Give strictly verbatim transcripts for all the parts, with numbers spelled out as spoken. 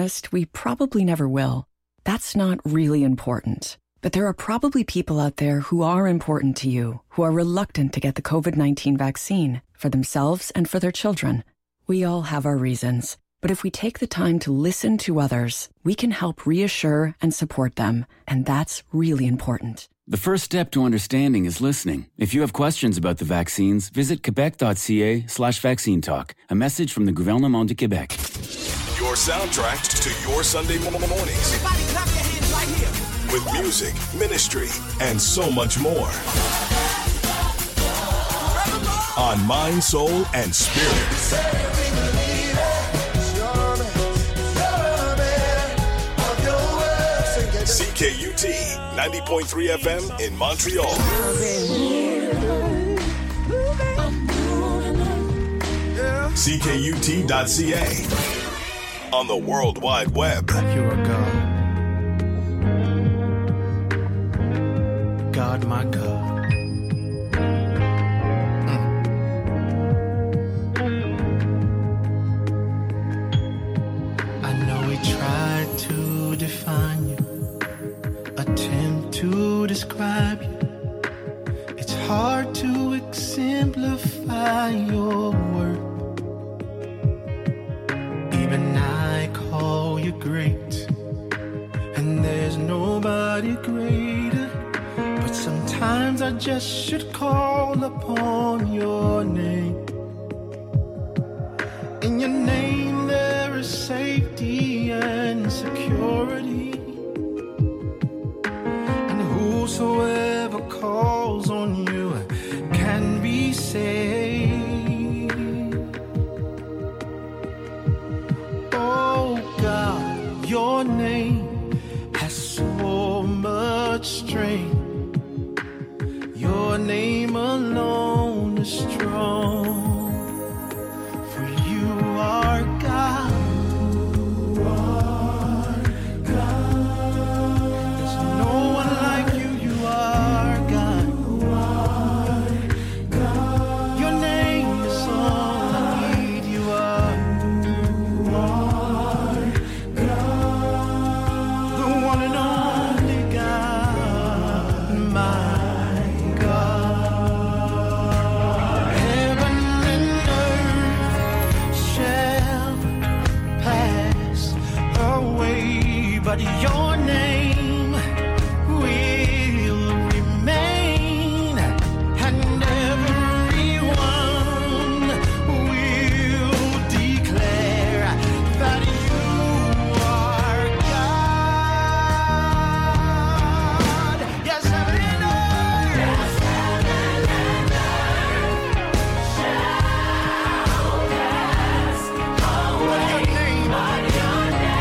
honest, we probably never will. That's not really important. But there are probably people out there who are important to you, who are reluctant to get the covid nineteen vaccine for themselves and for their children. We all have our reasons. But if we take the time to listen to others, we can help reassure and support them. And that's really important. The first step to understanding is listening. If you have questions about the vaccines, visit quebec.ca slash vaccine talk. A message from the Gouvernement du Québec. Your soundtrack to your Sunday mornings. Everybody clap your hands right here. With music, ministry, and so much more. On Mind, Soul, and Spirit. C K U T ninety point three F M in Montreal. C K U T dot C A on the World Wide Web. You're a God. God, my God. Mm. I know we tried to define you, attempt to describe you. It's hard to exemplify your work. Even I call you great, and there's nobody greater. But sometimes I just should call upon your name. In your name there is safety and security. Whosoever calls on you can be saved. Oh God, your name has so much strength. Your name alone is strong. For you are God. You are God. There's no one like you. You are God. You are God. Your name is all I need. You are. You are God. The one and only God. My but your name will remain, and everyone will declare that you are God. Yes, heaven and earth. Yes, heaven and earth shall pass away. But your name, but your name.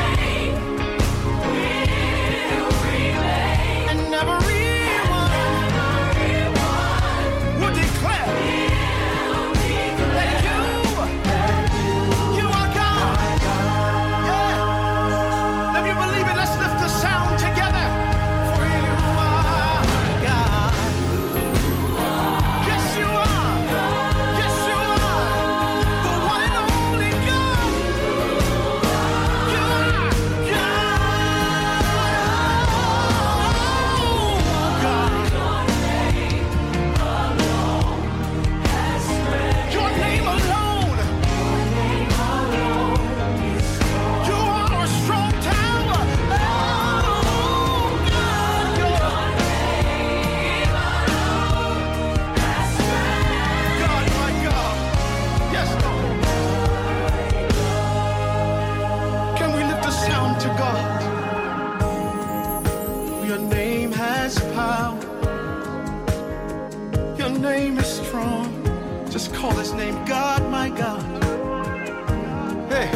Call his name God, my God. Hey,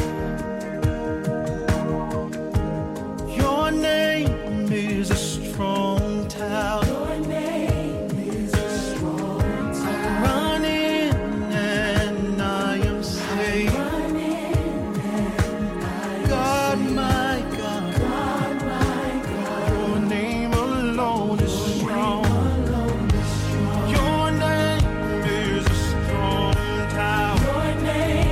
your name is a strong tower. Your name is a strong tower. I run in and I am safe. Run in and I God, am my God. God, my God. Your name alone is strong. Alone is strong. Your name is a strong tower. Your name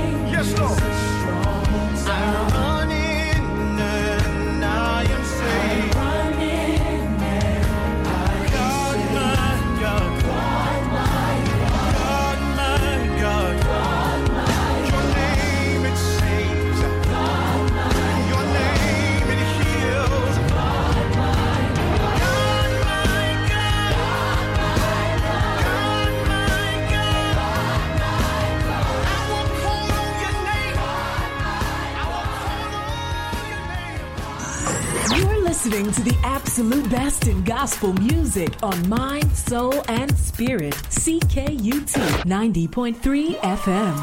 listening to the absolute best in gospel music on Mind, Soul, and Spirit. C K U T ninety point three F M.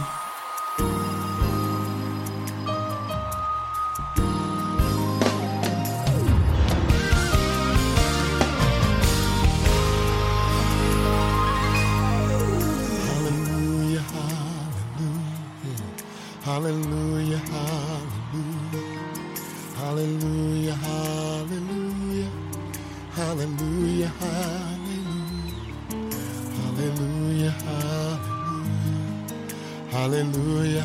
Hallelujah, hallelujah, hallelujah, hallelujah, hallelujah, hallelujah, hallelujah, hallelujah,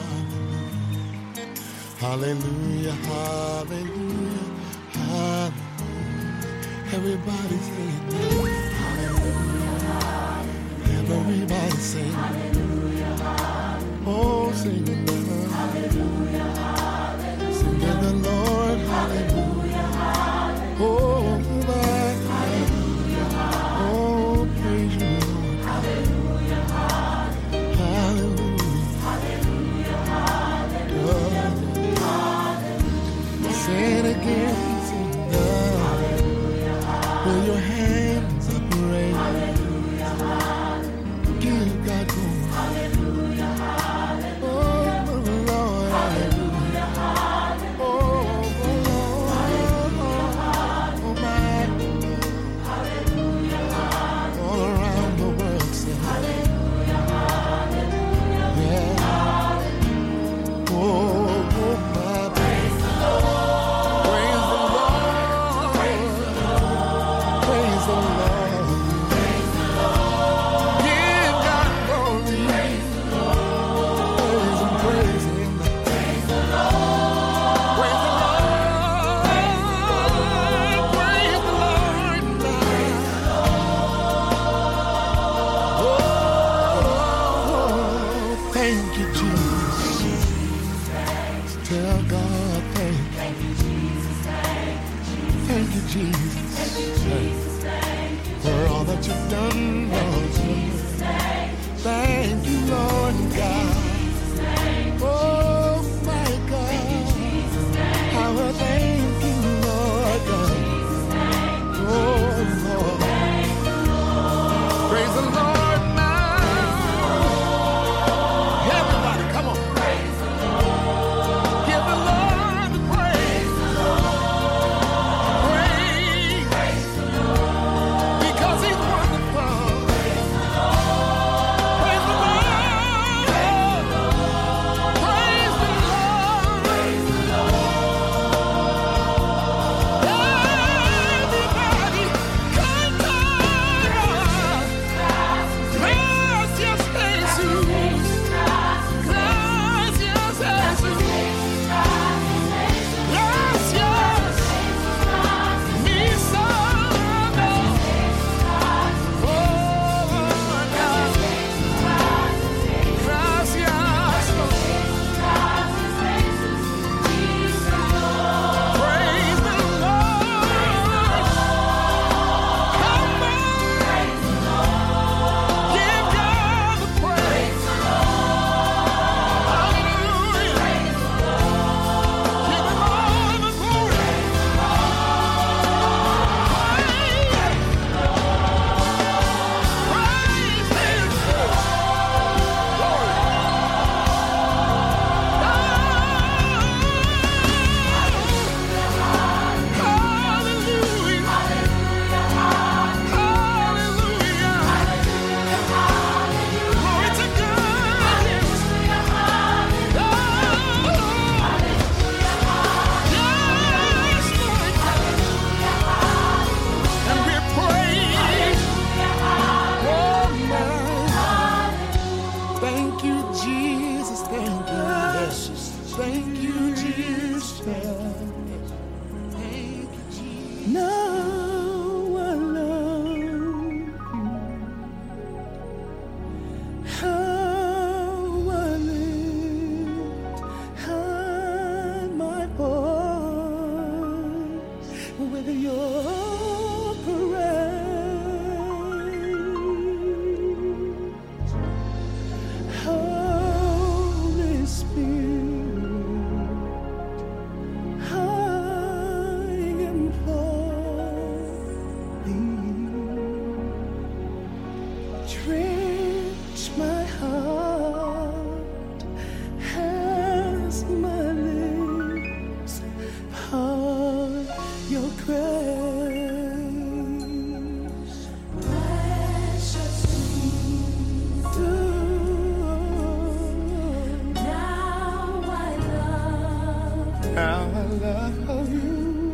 hallelujah, hallelujah, hallelujah. Everybody say hallelujah, everybody say hallelujah, oh, sing it, hallelujah, sing to the Lord, hallelujah, oh, my, hallelujah, oh, praise you, Lord, hallelujah, hallelujah, hallelujah, hallelujah. Say it again, sing it, hallelujah, with your hands up, praise, hallelujah, hallelujah, give God glory, hallelujah, hallelujah, oh, Lord, hallelujah, hallelujah, oh, Lord, hallelujah, oh, my, hallelujah, all around the world, say hallelujah, hallelujah, yeah, oh, oh, my, praise the Lord, praise the Lord, praise the Lord, praise the Lord, praise the Lord, give God glory, praise the Lord, praise Him, praise Him, praise the Lord, praise the Lord, praise the Lord, praise the Lord. Oh, thank you, Jesus. Tell God thank you. Thank you, Jesus. For all that you've done, Lord. Thank you, Lord God. Oh, my God. I will thank you, Lord God. Oh, Lord. Praise the Lord now. Everybody, come on. Give the Lord the praise. Praise. Because He's wonderful. Praise the Lord. Praise the Lord. Praise the Lord. Everybody, come on. Drench my heart as my lips pour your grace. Precious Jesus, now I love you. Now I love you.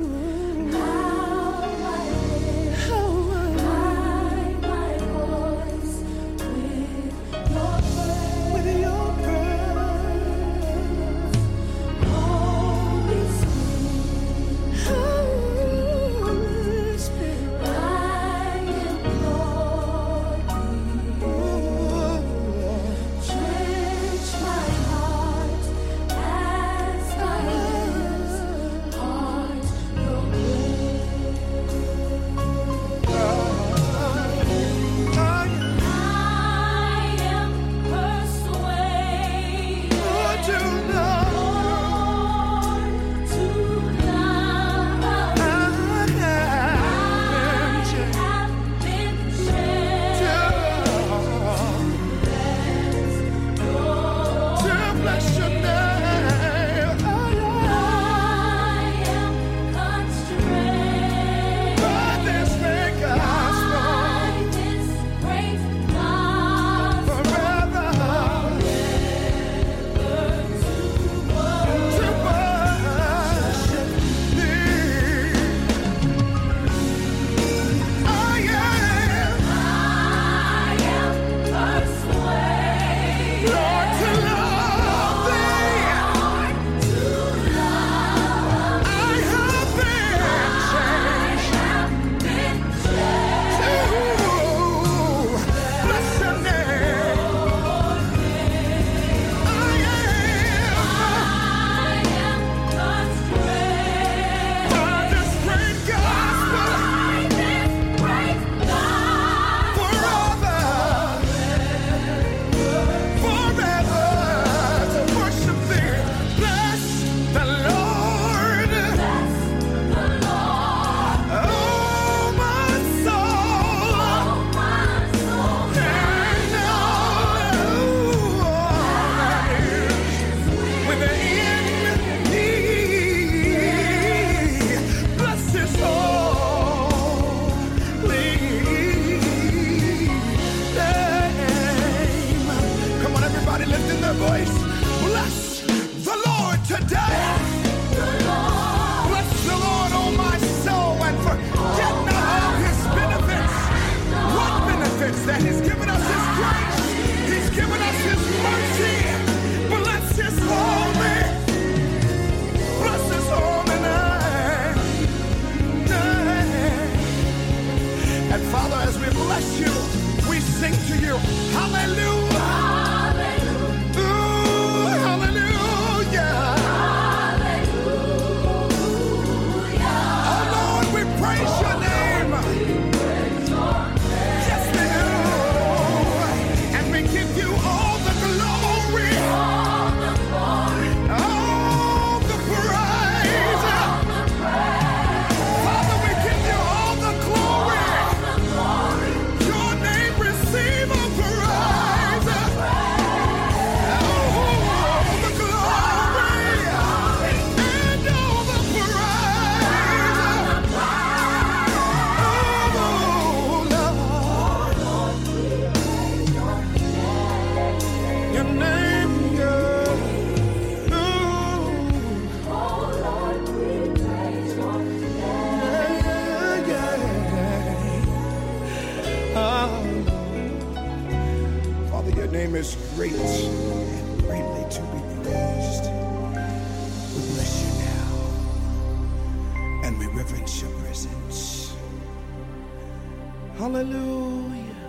Hallelujah.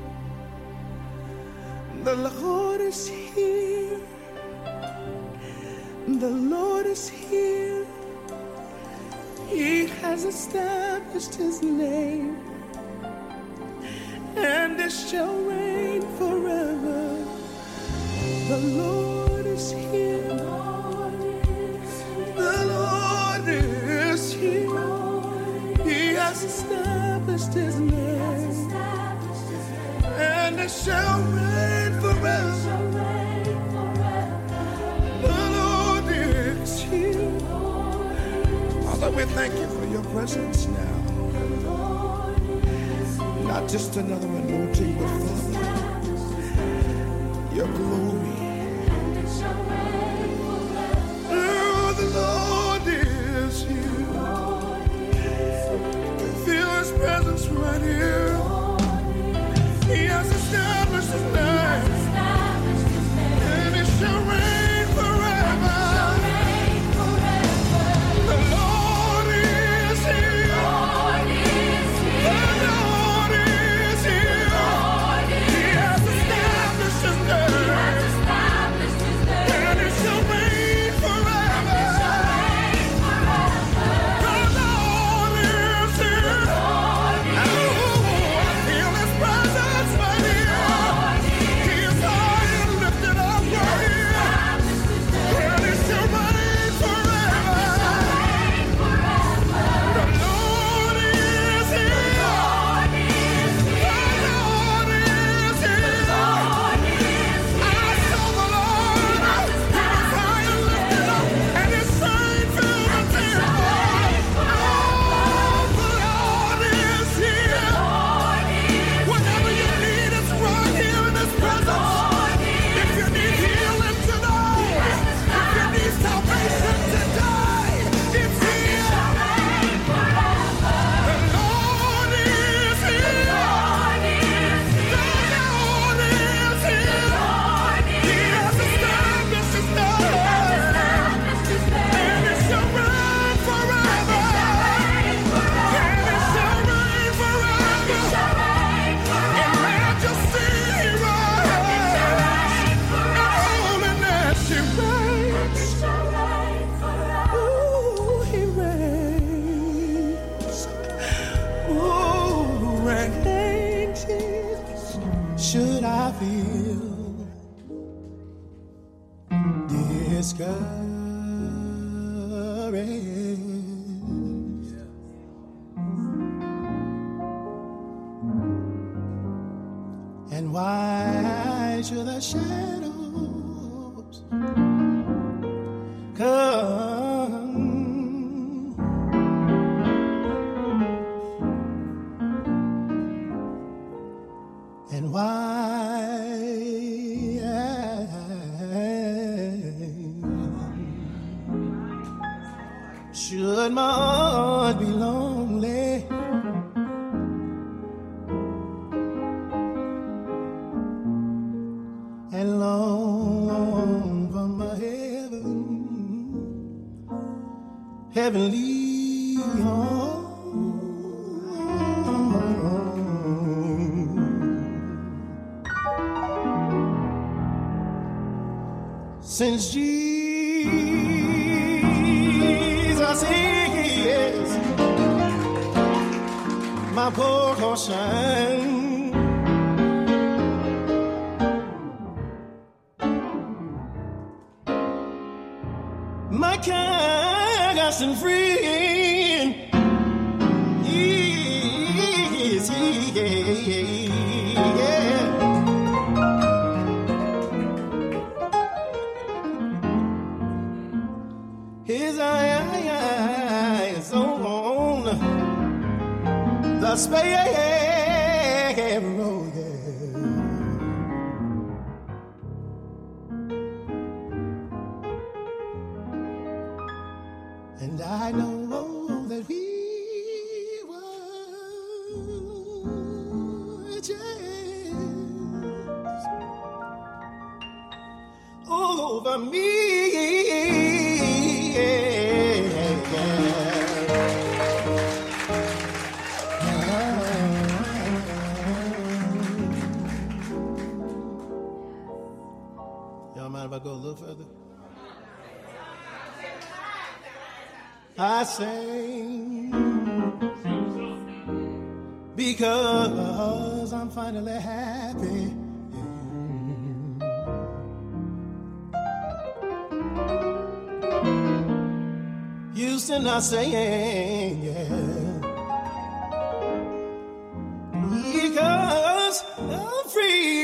The Lord is here. The Lord is here. He has established his name, and it shall reign forever. The Lord is here. The Lord is here. He has established his name, and it shall reign forever. The Lord is here. Father, we thank you for your presence now. Not just another anointing, but Father, your glory. Oh, the Lord is here. Feel his presence right here. He has established his name, and it shall reign forever. The Lord is here. The Lord is here. He has established his name, and it shall reign forever. The Lord is here. Oh, I feel his presence right here. He is high and lifted up right here, and it shall reign forever. The Lord is here. The Lord is here. I saw the Lord. He was high and lifted up, and his train filled the temple. Oh, the Lord is here. Whatever you need is right here in his presence. If you need healing today, if you need salvation today, it's here. The Lord is here. The Lord is here. He has established his name, and it shall reign forever. And it shall reign forever. In majesty he reigns, in holiness he reigns. Ooh, he reigns. Ooh, reign, Jesus. Should I feel discouraged? And why should the shadows come? And why should my heart be lonely? And long for my heaven, heavenly home. Since Jesus is my portion, my constant friend is he. His eyes on the sparrow, and I know that he will change over me. Y'all mind if I go a little further? I sing because I'm finally happy. Used to not saying, yeah, because I'm free.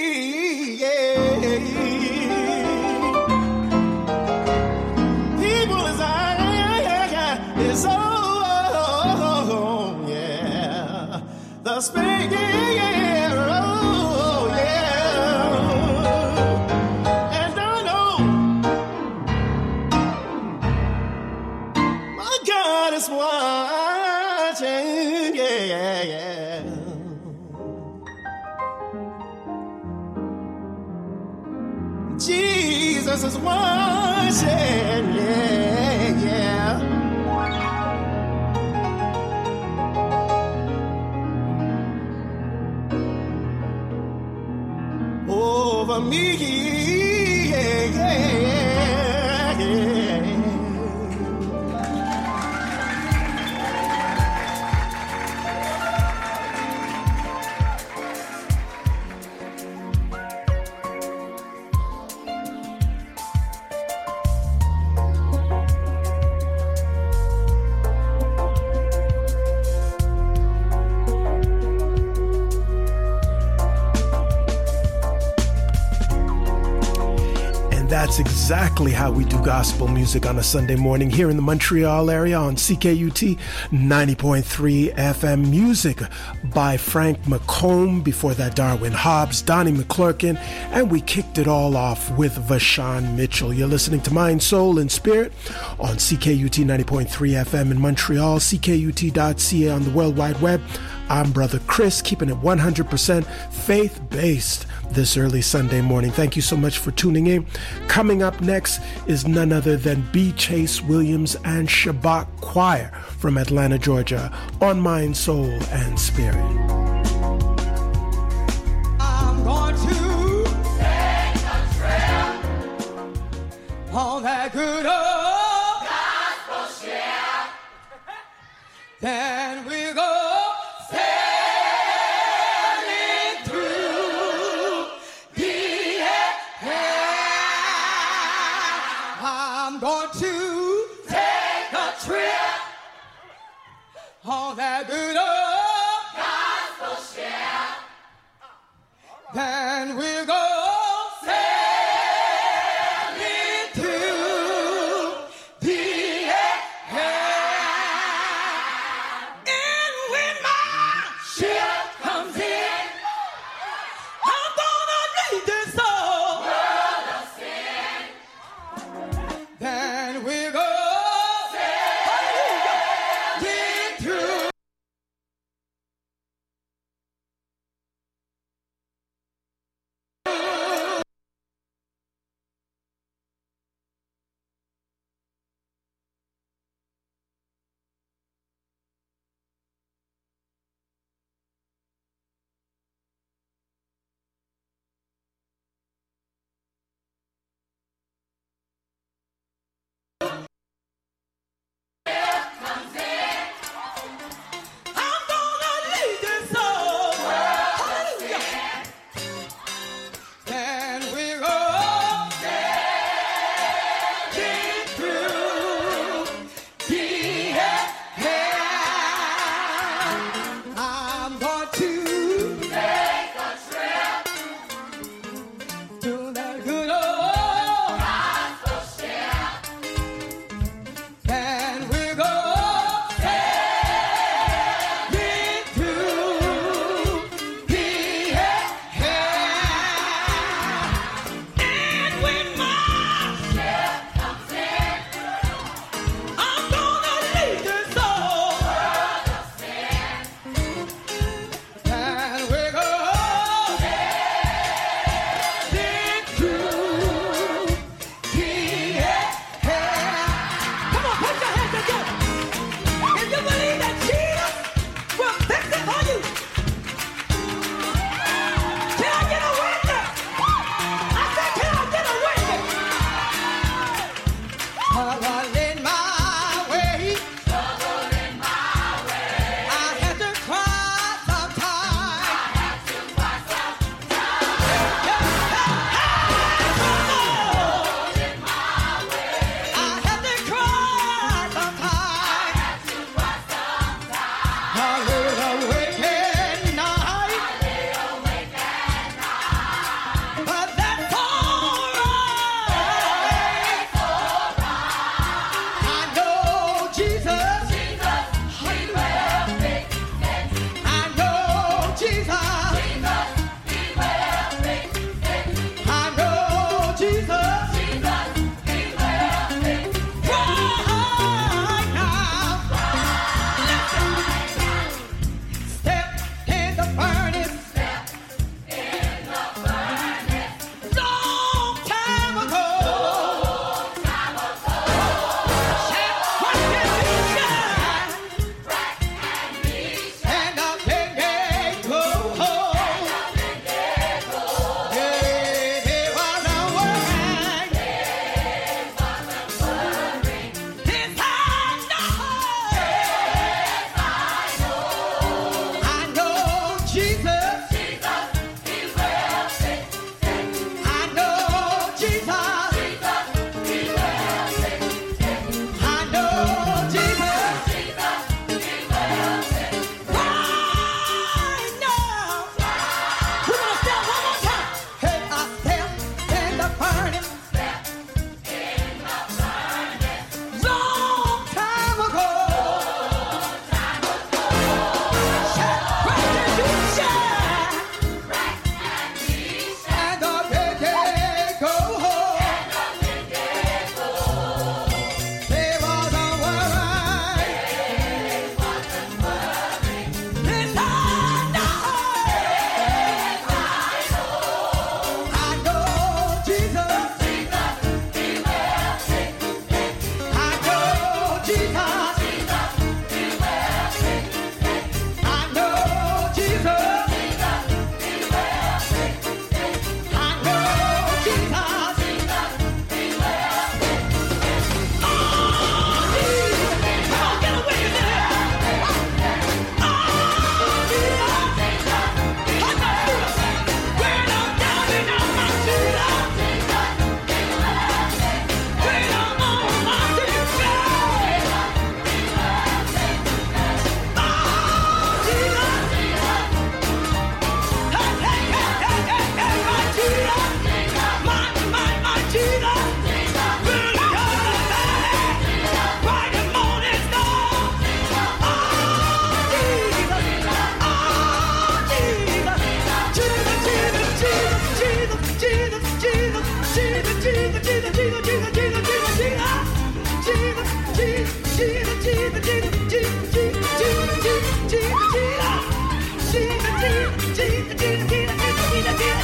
Jesus is washing, yeah, yeah. Over me, yeah, yeah, yeah. That's exactly how we do gospel music on a Sunday morning here in the Montreal area on C K U T ninety point three F M. Music by Frank McComb, before that Darwin Hobbs, Donnie McClurkin, and we kicked it all off with Vashawn Mitchell. You're listening to Mind, Soul, and Spirit on C K U T ninety point three F M in Montreal, C K U T dot C A on the World Wide Web. I'm Brother Chris, keeping it one hundred percent faith-based this early Sunday morning. Thank you so much for tuning in. Coming up next is none other than B. Chase Williams and Shabbat Choir from Atlanta, Georgia, on Mind, Soul, and Spirit. I'm going to take a trip on that good old gospel ship. Then we go sailing through the air. I'm going to take a trip on that good old gospel ship. Then we'll go sailing through the air. And when my ship comes in, I'm gonna leave this old world of sin. Then we'll go sailing through.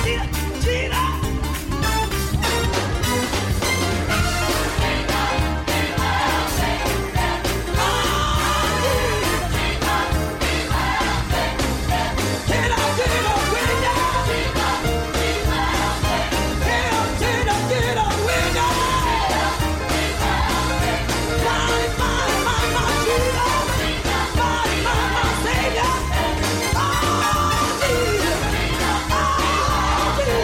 Oh,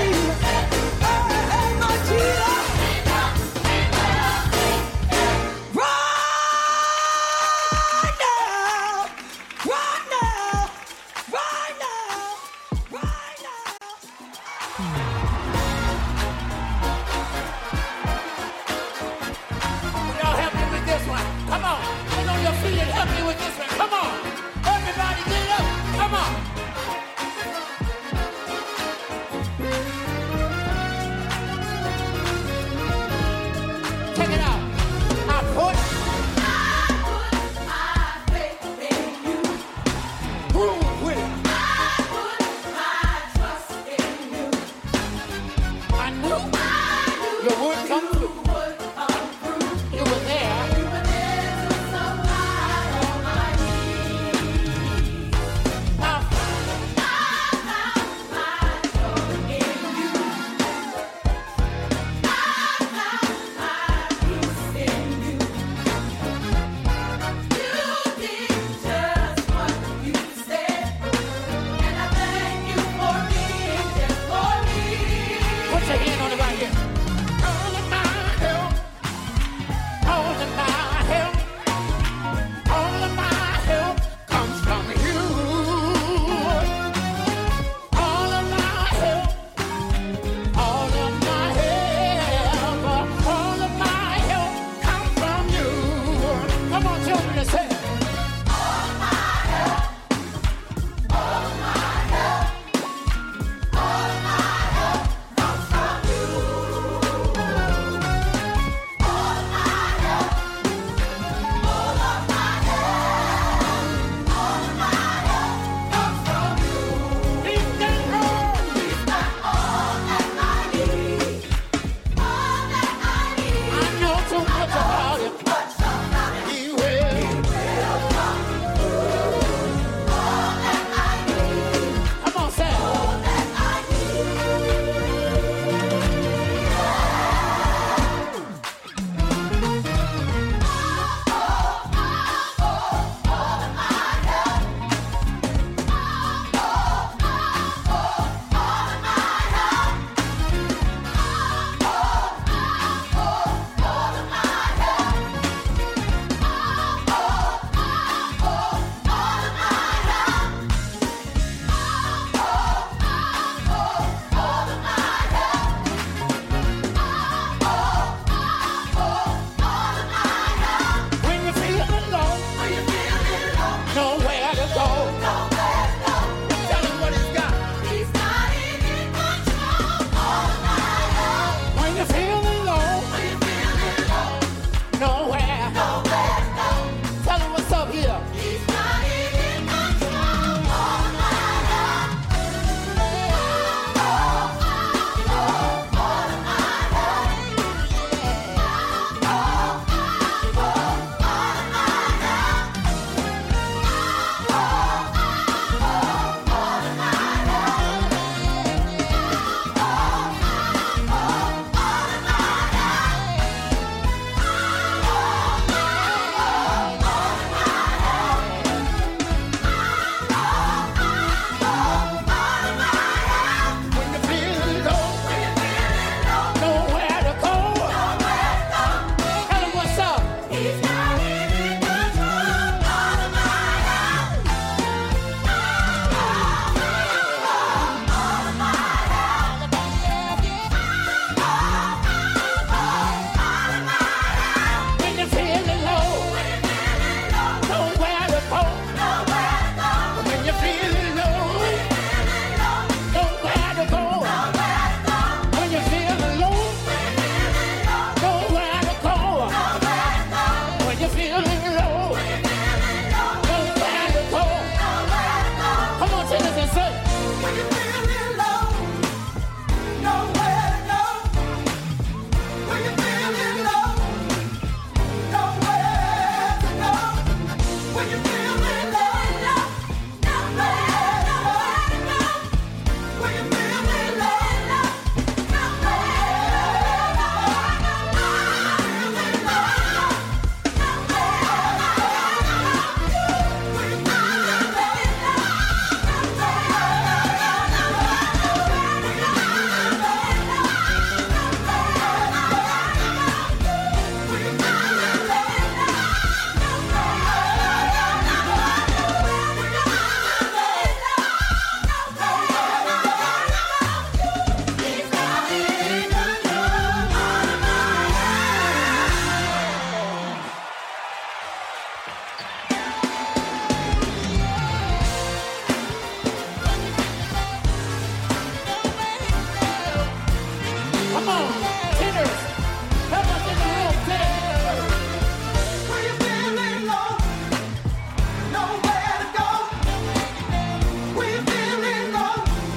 Come on, tenors. Help us in the room, tenors. When you're feeling low, nowhere to go. When you're feeling low,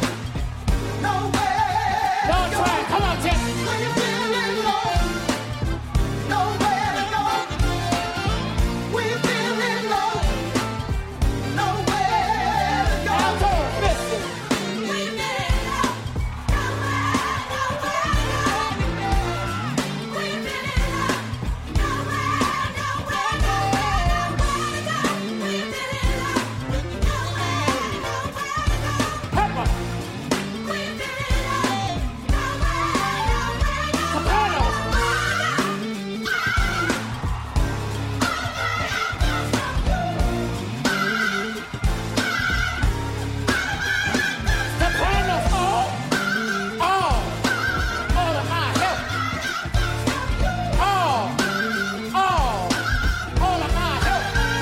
nowhere to Y'all go. try it. Come on, tenors. When you're feeling low, nowhere to go. When you're feeling low, nowhere to go. Alto, listen. Help us. Sopranos. Sopranos, all, all, all of my help. All, all, all of my help.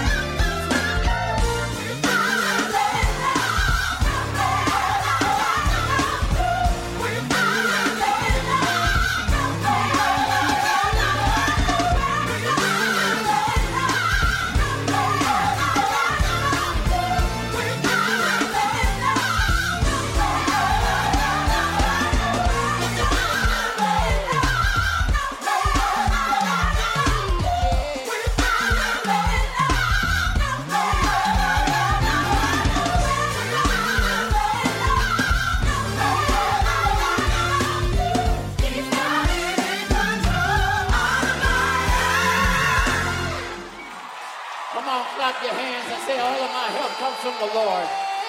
Come on, clap your hands and say, all of my help comes from the Lord.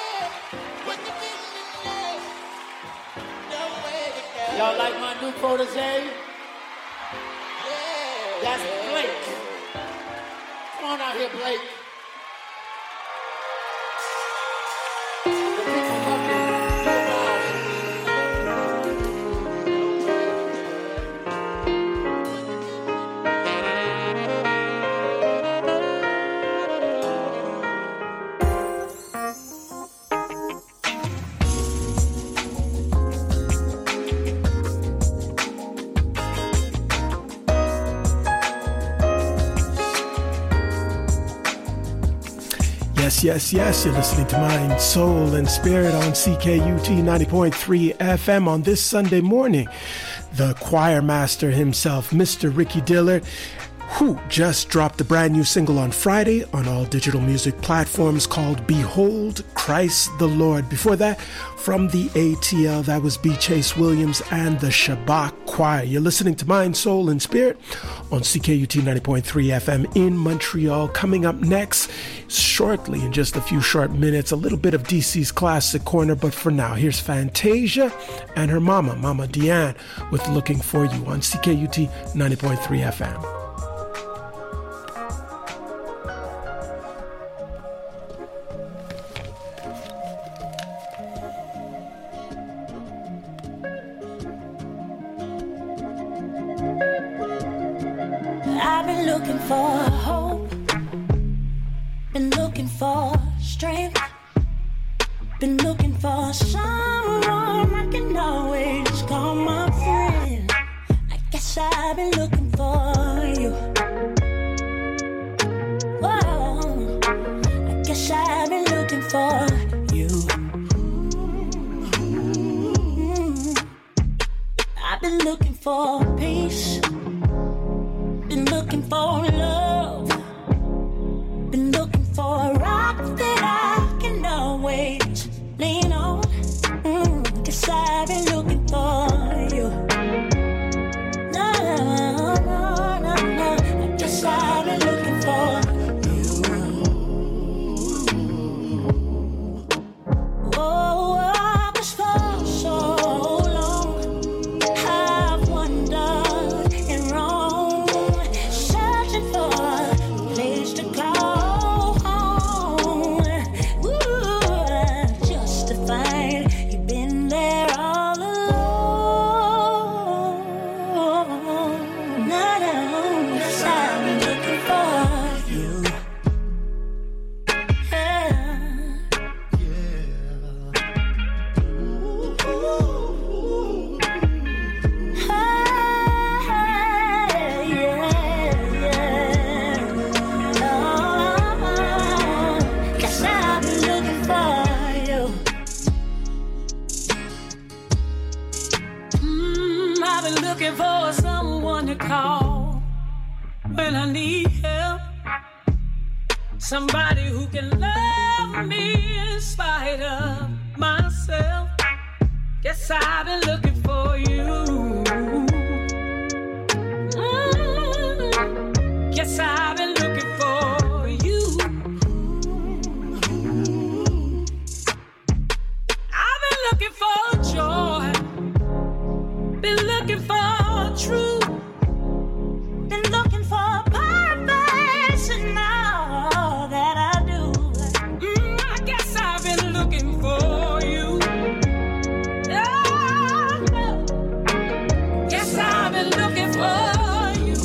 Y'all like my new protege? That's Blake. Come on out here, Blake. The people love you. Yes, yes, yes. You're listening to Mind, Soul, and Spirit on C K U T ninety point three F M on this Sunday morning. The choir master himself, Mister Ricky Dillard, who just dropped a brand new single on Friday on all digital music platforms called Behold Christ the Lord. Before that, from the A T L, that was B. Chase Williams and the Shabbat Choir. You're listening to Mind, Soul, and Spirit on C K U T ninety point three F M in Montreal. Coming up next, shortly, in just a few short minutes, a little bit of D C's Classic Corner. But for now, here's Fantasia and her mama, Mama Deanne, with Looking For You on C K U T ninety point three F M. I've been looking for hope, been looking for strength, been looking for someone I can always call my friend. I guess I've been looking for you. Whoa, I guess I've been looking for you. Mm. I've been looking for peace, been looking for love, been looking for a rock that I can always lean on. Mm, guess I've been looking for you. No, no, no, no. I guess I've been looking for you. Oh, I was for so long. I've wondered and wrong, searching for I've been looking for someone to call when I need help. Somebody who can love me in spite of myself. Guess I've been looking for you. Mm-hmm. Guess I've been looking for you. I've been looking for joy. Been looking for truth. Been looking for purpose and all that I do. Mm, I guess I've been looking for you. Oh, no. Guess I've been looking for you.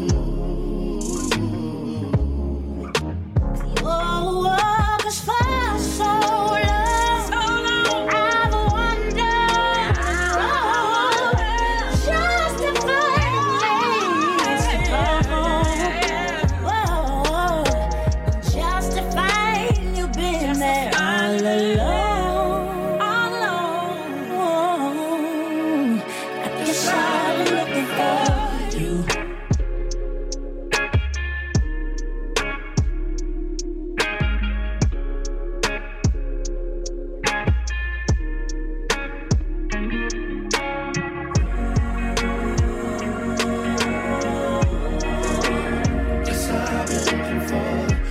Oh, oh, 'cause for so long, So long. I've wondered, oh, justifying whoa, justifying you being there all alone, All alone. I guess I've been looking for you. Yes, I've been looking for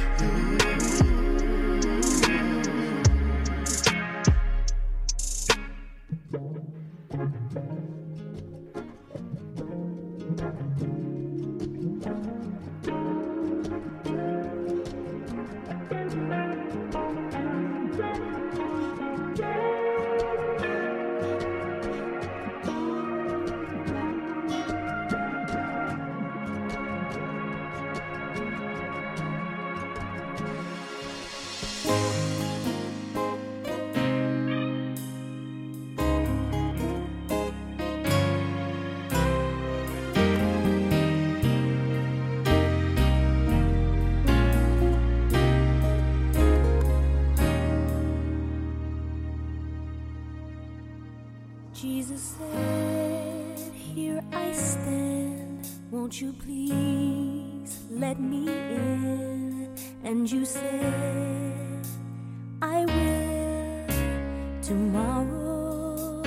Jesus said, here I stand, won't you please let me in? And you said, I will tomorrow.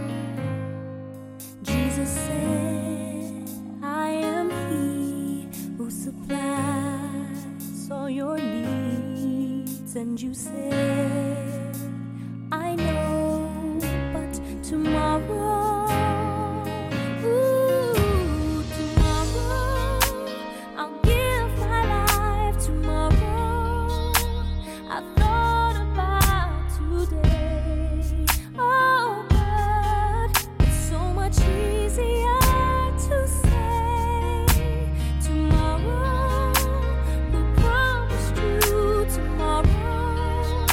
Jesus said, I am he who supplies all your needs. And you said, I know, but tomorrow, ooh, tomorrow, I'll give my life tomorrow. I thought about today, oh, but it's so much easier to say tomorrow. Who promised you tomorrow?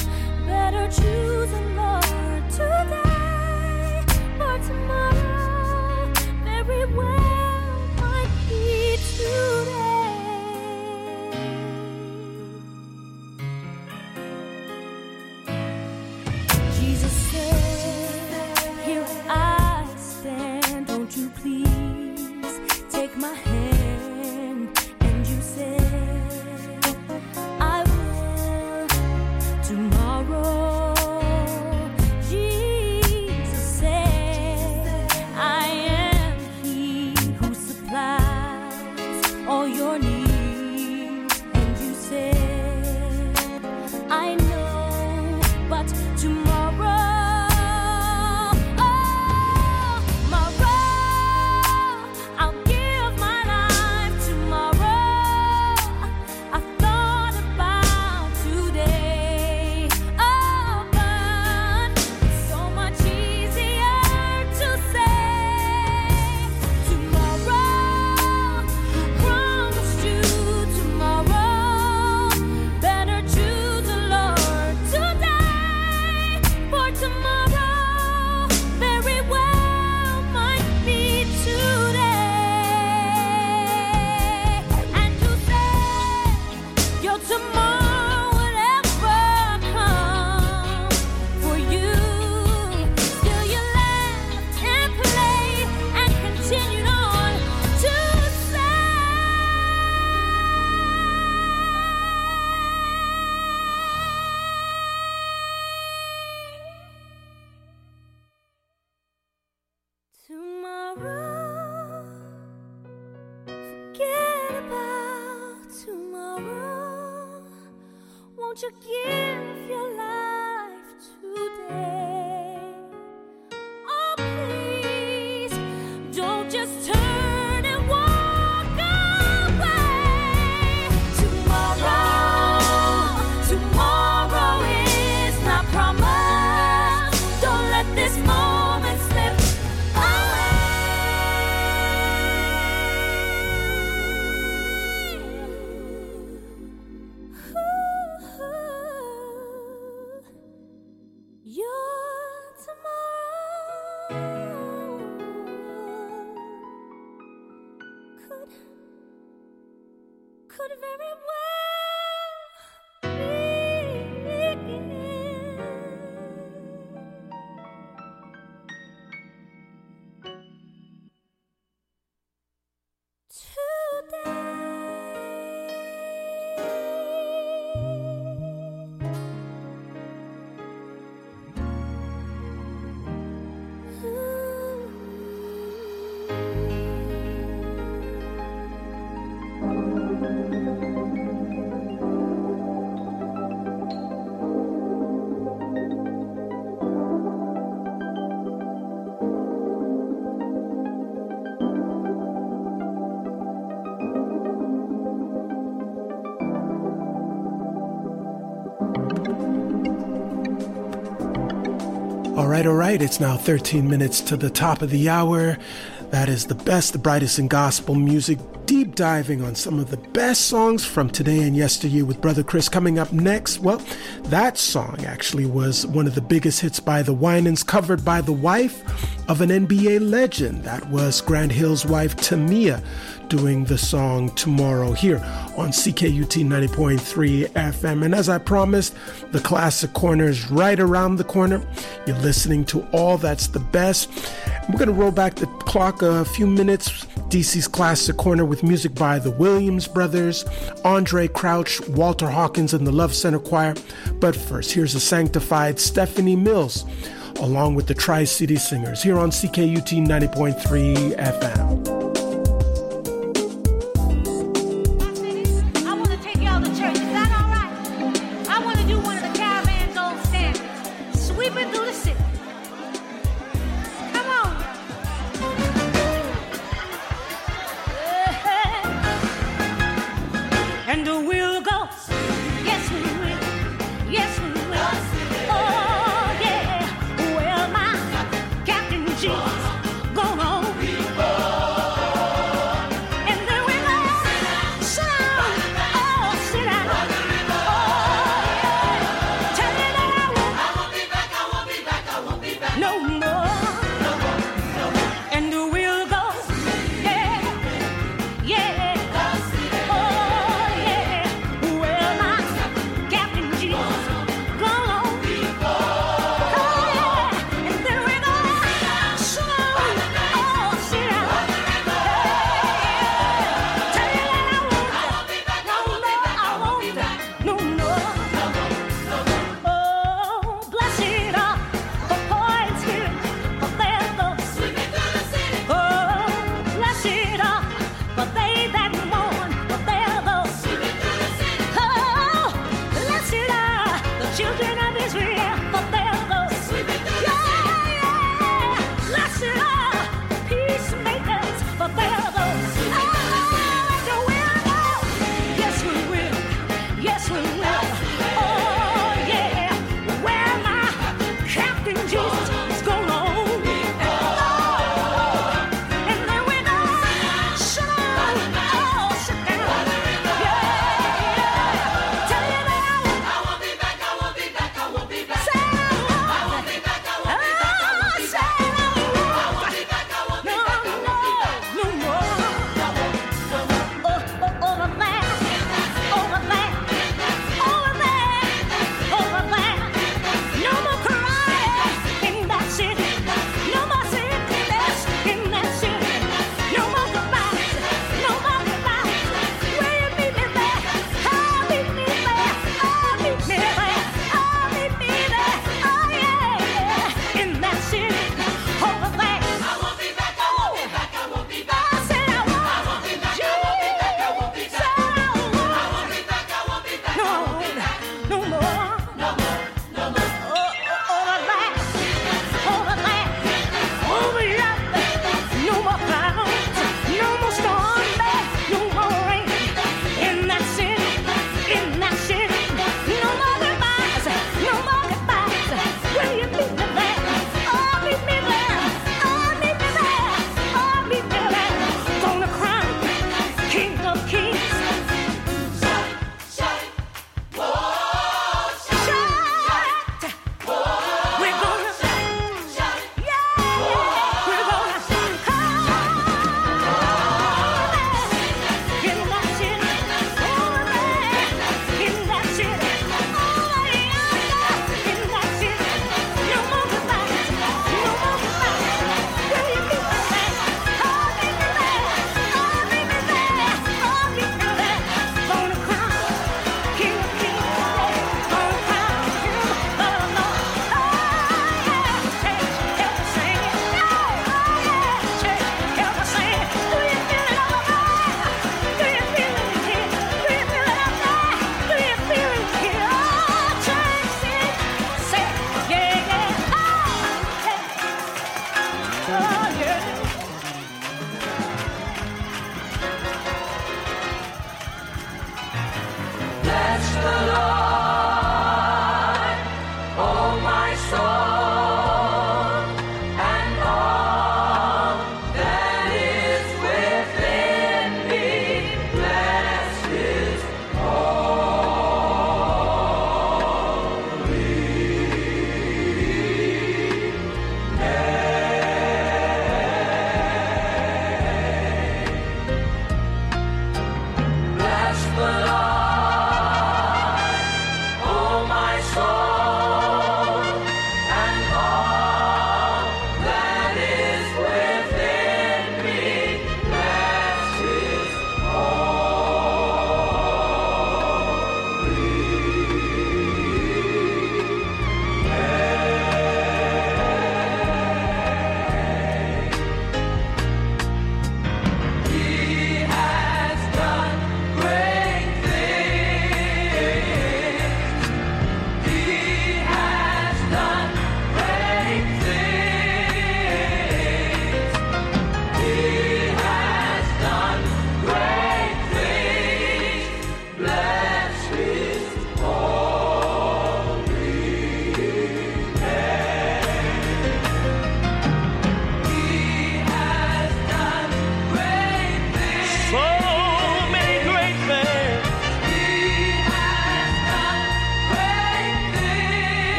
Won't you give your life today? Oh, please, don't just turn and walk away. Tomorrow, tomorrow is not promised. Don't let this moment slip away. Your tomorrow could could very well begin All right, all right. It's now thirteen minutes to the top of the hour. That is the best, the brightest in gospel music. Deep diving on some of the best songs from today and yesteryear with Brother Chris. Coming up next, well, that song actually was one of the biggest hits by the Winans, covered by the wife of an N B A legend. That was Grant Hill's wife, Tamia, doing the song Tomorrow here on C K U T ninety point three F M. And as I promised, the Classic Corner is right around the corner. You're listening to all that's the best. We're going to roll back the clock a few minutes. D C's Classic Corner with music by the Williams Brothers, Andre Crouch, Walter Hawkins, and the Love Center Choir. But first, here's a sanctified Stephanie Mills, along with the Tri-City Singers, here on C K U T ninety point three F M. Jesus, gonna be born.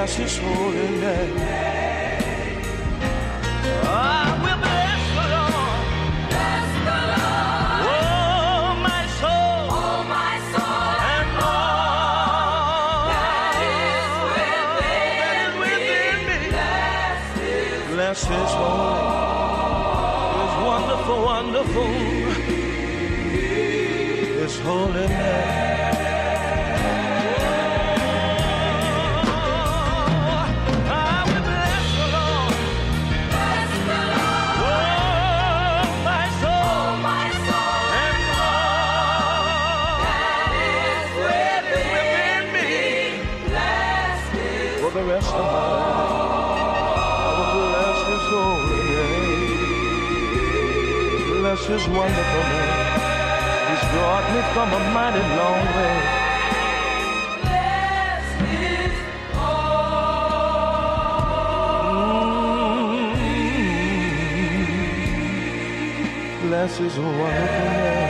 bless his holy name. I will bless the Lord. Bless the Lord. Oh, my soul. Oh, my soul. And all that is within, that is within me. me. Bless his, bless his holy, his wonderful, wonderful, his holy name. The rest of my life, I will bless his holy name. Bless his wonderful name. He's brought me from a mighty long way. Bless his holy. Bless his wonderful name.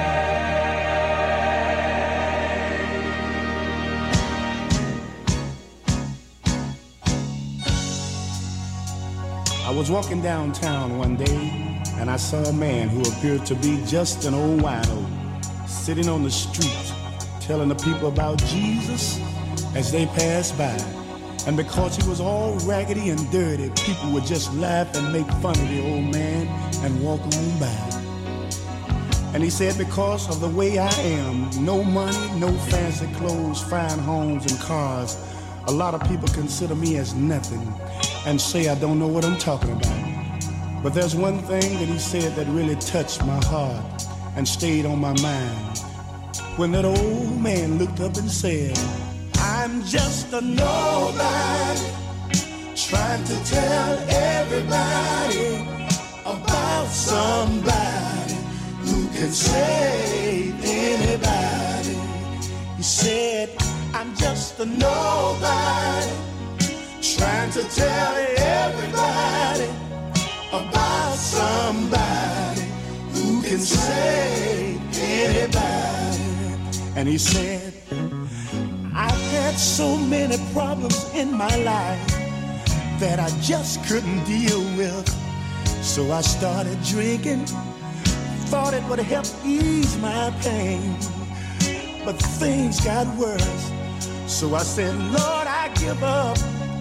I was walking downtown one day, and I saw a man who appeared to be just an old wino, sitting on the street, telling the people about Jesus as they passed by. And because he was all raggedy and dirty, people would just laugh and make fun of the old man and walk on by. And he said, because of the way I am, no money, no fancy clothes, fine homes and cars, a lot of people consider me as nothing and say I don't know what I'm talking about. But there's one thing that he said that really touched my heart and stayed on my mind. When that old man looked up and said, I'm just a nobody, trying to tell everybody about somebody who can save anybody. He said, I'm just a nobody, trying to tell everybody about somebody who can save anybody. And he said, I've had so many problems in my life that I just couldn't deal with. So I started drinking, thought it would help ease my pain. But things got worse. So I said, Lord, I give up.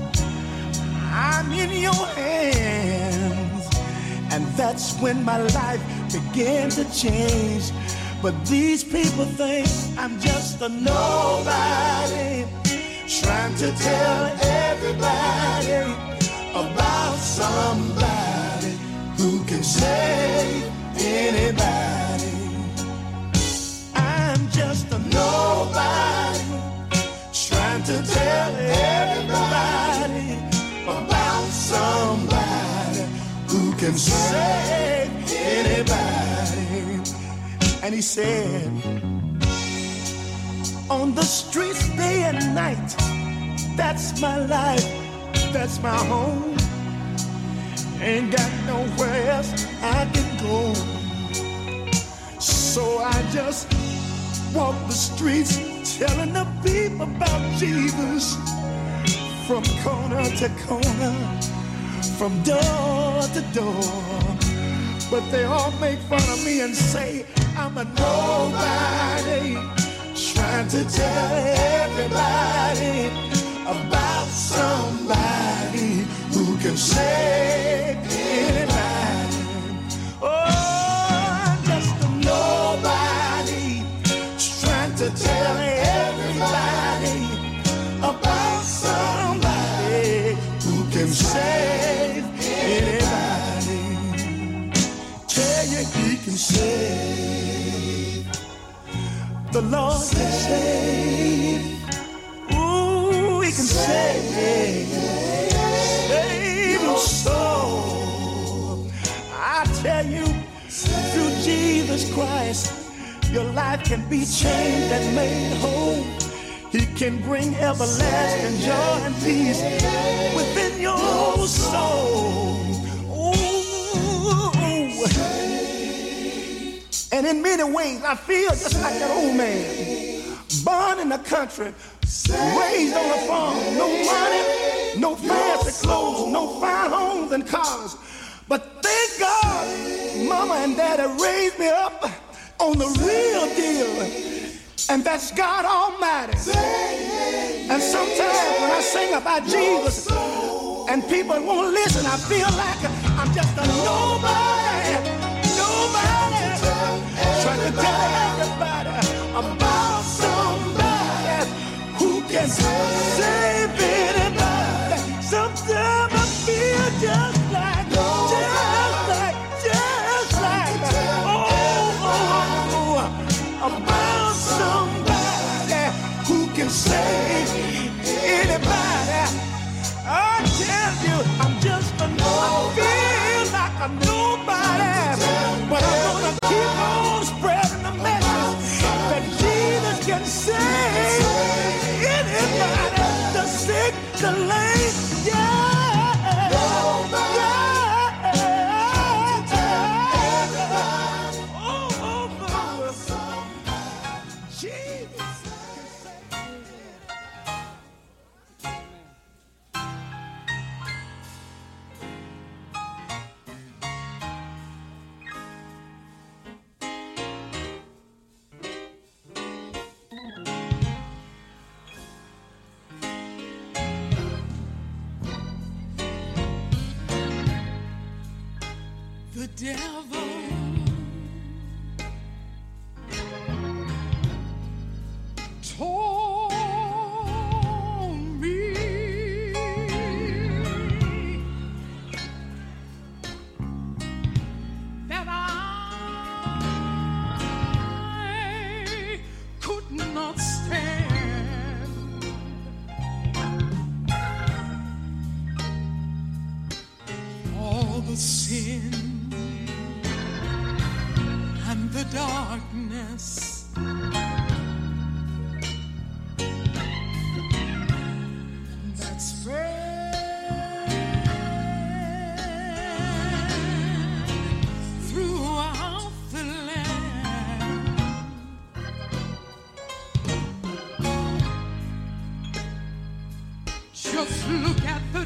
I'm in your hands. And that's when my life began to change. But these people think I'm just a nobody, trying to tell everybody about somebody who can save anybody. I'm just a nobody, trying to tell everybody about somebody who can save anybody. And he said, on the streets day and night, that's my life, that's my home. Ain't got nowhere else I can go. So I just walk the streets telling the people about Jesus, from corner to corner, from door to door. But they all make fun of me and say I'm a nobody, trying to tell everybody about somebody who can save anybody. Oh, I'm just a nobody, trying to tell everybody about somebody who can save anybody. Tell you he can save. The Lord can save. Ooh, he can save. Save your soul. I tell you, through Jesus Christ, your life can be changed and made whole. He can bring everlasting joy and peace within your soul. Ooh. And in many ways, I feel just like that old man, born in the country, Raised on a farm, no money, no fancy clothes, no fine homes and cars. But thank God, Mama and Daddy raised me up on the real deal. And that's God Almighty. And sometimes when I sing about Jesus and people won't listen, I feel like I'm just a nobody, nobody. Trying to tell everybody about somebody who can save anybody. Sometimes I feel just like, just like, just like, oh, oh, oh, about somebody who can save anybody. I tell you, I'm just a nobody. I feel like a nobody, but I'm gonna keep on spreading the message that Jesus can save anybody, the sick, the lame, yeah, nobody. Yeah. Oh, oh, oh, Jesus. The devil told me that I could not stand all the sin and the darkness that spread throughout the land. Just look at the